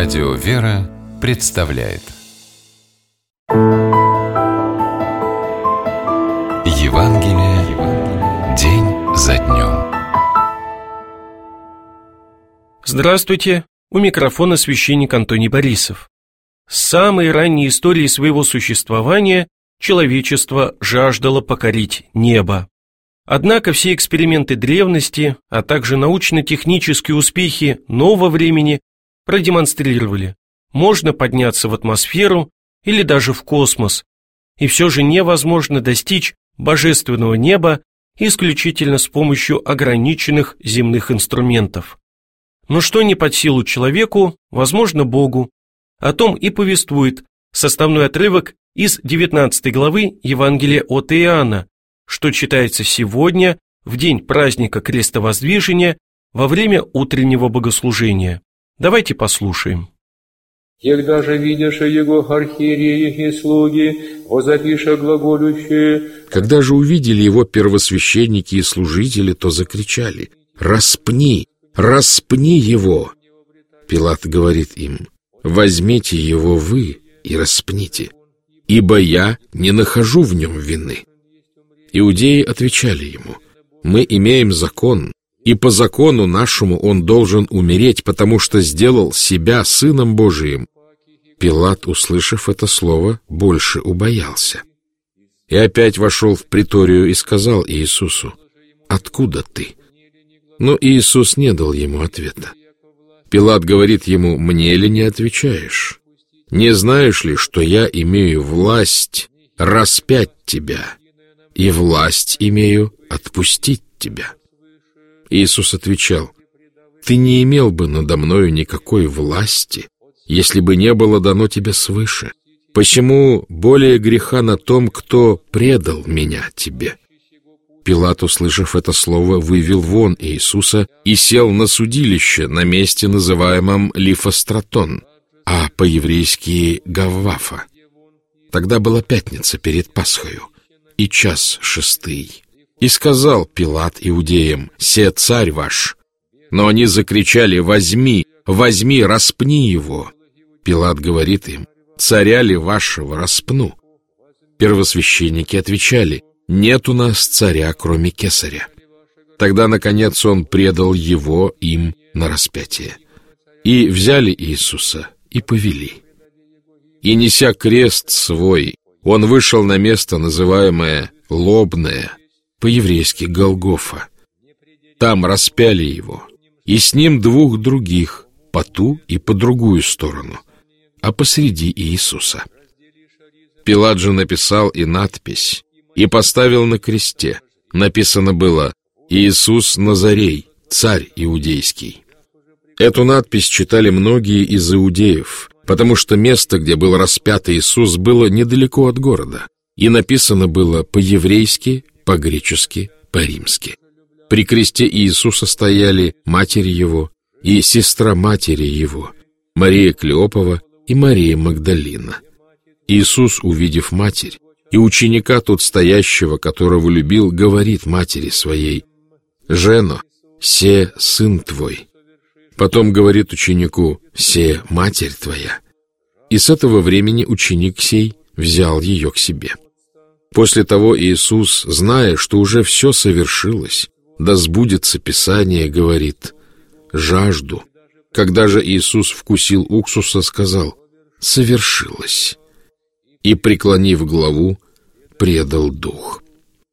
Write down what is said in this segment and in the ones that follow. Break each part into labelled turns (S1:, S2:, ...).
S1: Радио «Вера» представляет Евангелие день за днем.
S2: Здравствуйте! У микрофона священник Антоний Борисов. С самой ранней истории своего существования человечество жаждало покорить небо. Однако все эксперименты древности, а также научно-технические успехи нового времени продемонстрировали: можно подняться в атмосферу или даже в космос, и все же невозможно достичь божественного неба исключительно с помощью ограниченных земных инструментов. Но что не под силу человеку, возможно Богу. О том и повествует составной отрывок из 19 главы Евангелия от Иоанна, что читается сегодня, в день праздника Крестовоздвижения, во время утреннего богослужения. Давайте послушаем.
S3: «Егда же видяше его архиереи и слуги, возопиша глаголющие».
S4: Когда же увидели его первосвященники и служители, то закричали: «Распни! Распни его!» Пилат говорит им: «Возьмите его вы и распните, ибо я не нахожу в нем вины». Иудеи отвечали ему: «Мы имеем закон, и по закону нашему он должен умереть, потому что сделал себя Сыном Божиим». Пилат, услышав это слово, больше убоялся. И опять вошел в приторию и сказал Иисусу: «Откуда ты?» Но Иисус не дал ему ответа. Пилат говорит ему: «Мне ли не отвечаешь? Не знаешь ли, что я имею власть распять тебя, и власть имею отпустить тебя?» Иисус отвечал: «Ты не имел бы надо мною никакой власти, если бы не было дано тебе свыше. Посему более греха на том, кто предал меня тебе». Пилат, услышав это слово, вывел вон Иисуса и сел на судилище на месте, называемом Лифостратон, а по-еврейски Гаввафа. Тогда была пятница перед Пасхою, и час 6. И сказал Пилат иудеям: «Се царь ваш». Но они закричали: «Возьми, возьми, распни его». Пилат говорит им: «Царя ли вашего распну?» Первосвященники отвечали: «Нет у нас царя, кроме Кесаря». Тогда, наконец, он предал его им на распятие. И взяли Иисуса и повели. И, неся крест свой, он вышел на место, называемое Лобное, по-еврейски Голгофа. Там распяли его, и с ним 2 других, по ту и по другую сторону, а посреди Иисуса. Пилат же написал и надпись, и поставил на кресте. Написано было: «Иисус Назарей, царь иудейский». Эту надпись читали многие из иудеев, потому что место, где был распят Иисус, было недалеко от города, и написано было по-еврейски, по-гречески, по-римски. При кресте Иисуса стояли матерь его и сестра матери его, Мария Клеопова и Мария Магдалина. Иисус, увидев матерь и ученика тут стоящего, которого любил, говорит матери своей: «Жено, се сын твой». Потом говорит ученику: «Се матерь твоя». И с этого времени ученик сей взял ее к себе. После того Иисус, зная, что уже все совершилось, да сбудется Писание, говорит: «Жажду». Когда же Иисус вкусил уксуса, сказал: «Совершилось». И, преклонив главу, предал дух.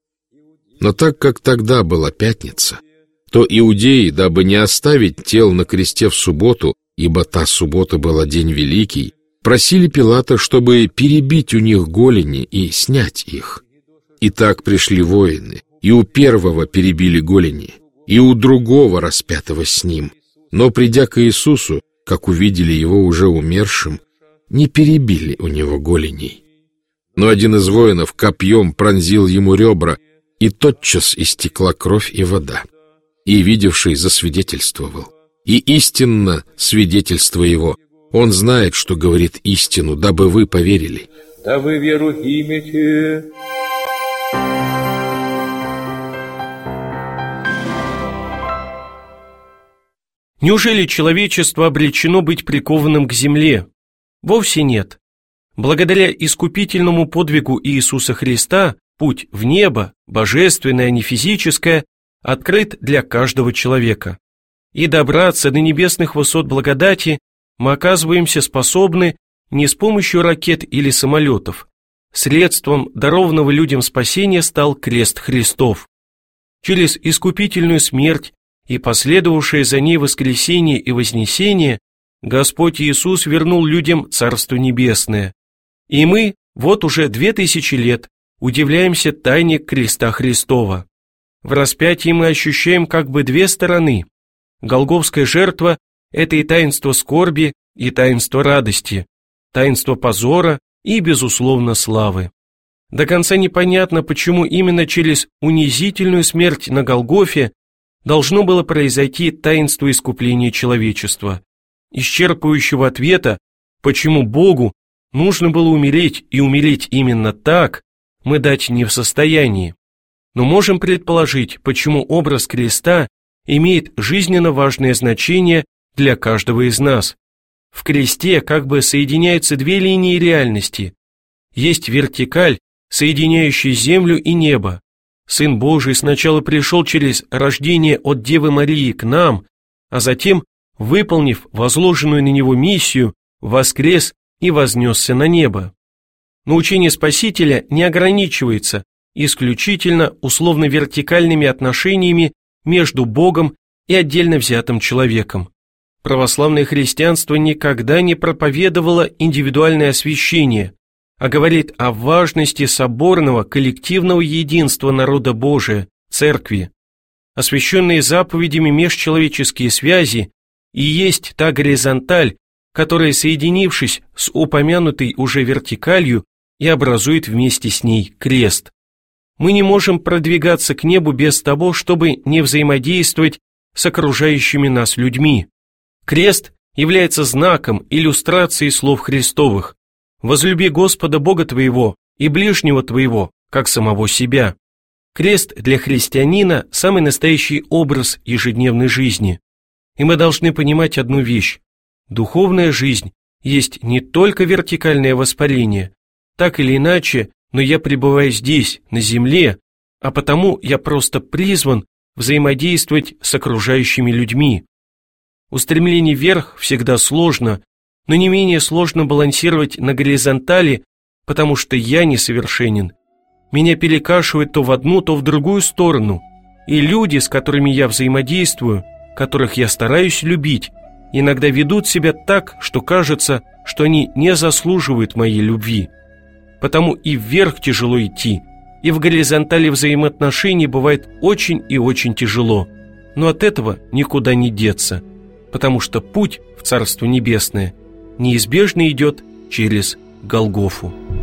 S4: Но так как тогда была пятница, то иудеи, дабы не оставить тел на кресте в субботу, ибо та суббота была день великий, просили Пилата, чтобы перебить у них голени и снять их. И так пришли воины, и у первого перебили голени, и у другого распятого с ним. Но, придя к Иисусу, как увидели его уже умершим, не перебили у него голеней. Но один из воинов копьем пронзил ему ребра, и тотчас истекла кровь и вода. И видевший засвидетельствовал. И истинно свидетельство его. Он знает, что говорит истину, дабы вы поверили.
S3: Да вы веру имете.
S2: Неужели человечество обречено быть прикованным к земле? Вовсе нет. Благодаря искупительному подвигу Иисуса Христа путь в небо, божественное, а не физическое, открыт для каждого человека. И добраться до небесных высот благодати мы оказываемся способны не с помощью ракет или самолетов. Средством дарованного людям спасения стал крест Христов. Через искупительную смерть и последовавшее за ней воскресение и вознесение Господь Иисус вернул людям Царство Небесное. И мы, вот уже 2000 лет, удивляемся тайне креста Христова. В распятии мы ощущаем как бы две стороны. Голгофская жертва – это и таинство скорби, и таинство радости, таинство позора и, безусловно, славы. До конца непонятно, почему именно через унизительную смерть на Голгофе должно было произойти таинство искупления человечества. Исчерпывающего ответа, почему Богу нужно было умереть и умереть именно так, мы дать не в состоянии. Но можем предположить, почему образ креста имеет жизненно важное значение для каждого из нас. В кресте как бы соединяются две линии реальности. Есть вертикаль, соединяющая землю и небо. Сын Божий сначала пришел через рождение от Девы Марии к нам, а затем, выполнив возложенную на него миссию, воскрес и вознесся на небо. Но учение Спасителя не ограничивается исключительно условно-вертикальными отношениями между Богом и отдельно взятым человеком. Православное христианство никогда не проповедовало индивидуальное освящение, а говорит о важности соборного коллективного единства народа Божия, Церкви. Освященные заповедями межчеловеческие связи и есть та горизонталь, которая, соединившись с упомянутой уже вертикалью, и образует вместе с ней крест. Мы не можем продвигаться к небу без того, чтобы не взаимодействовать с окружающими нас людьми. Крест является знаком, иллюстрацией слов Христовых: «Возлюби Господа Бога твоего и ближнего твоего, как самого себя». Крест для христианина – самый настоящий образ ежедневной жизни. И мы должны понимать одну вещь: духовная жизнь есть не только вертикальное воспарение. Так или иначе, но я пребываю здесь, на земле, а потому я просто призван взаимодействовать с окружающими людьми. Устремление вверх всегда сложно, но не менее сложно балансировать на горизонтали, потому что я несовершенен. Меня перекашивает то в одну, то в другую сторону, и люди, с которыми я взаимодействую, которых я стараюсь любить, иногда ведут себя так, что кажется, что они не заслуживают моей любви. Потому и вверх тяжело идти, и в горизонтали взаимоотношений бывает очень и очень тяжело, но от этого никуда не деться, потому что путь в Царство Небесное неизбежно идет через Голгофу.